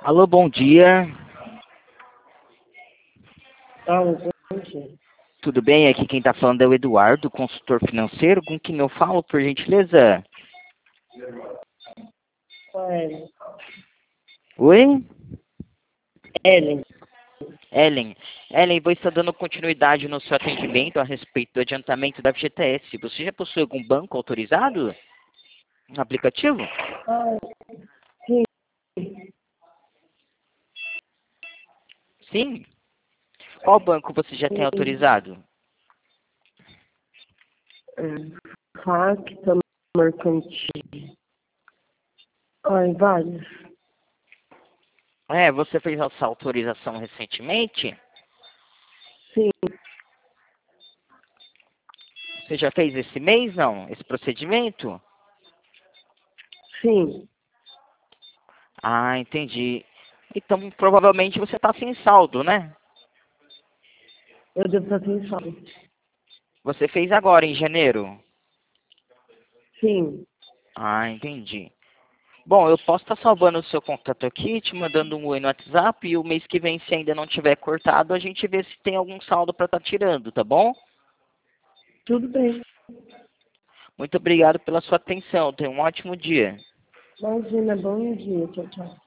Alô, bom dia. Bom dia. Tudo bem? Aqui quem está falando é o Eduardo, consultor financeiro. Com quem eu falo, por gentileza? Ellen. Oi? Ellen. Ellen. Ellen, vou estar dando continuidade no seu atendimento a respeito do adiantamento da FGTS. Você já possui algum banco autorizado? Um aplicativo? Ah, sim. Sim. Qual banco você já tem Sim. autorizado? Facta Mercantil. Ai, vários. Você fez essa autorização recentemente? Sim, Você já fez esse mês, não? Esse procedimento? sim. Ah, entendi. Então, provavelmente você está sem saldo, né? Eu devo estar sem saldo. Você fez agora, em janeiro? Sim. Ah, entendi. Bom, eu posso estar salvando o seu contato aqui, te mandando um oi no WhatsApp, e o mês que vem, se ainda não tiver cortado, a gente vê se tem algum saldo para estar tirando, tá bom? Tudo bem. Muito obrigado pela sua atenção. Tenha um ótimo dia. Imagina, bom dia. Tchau, tchau.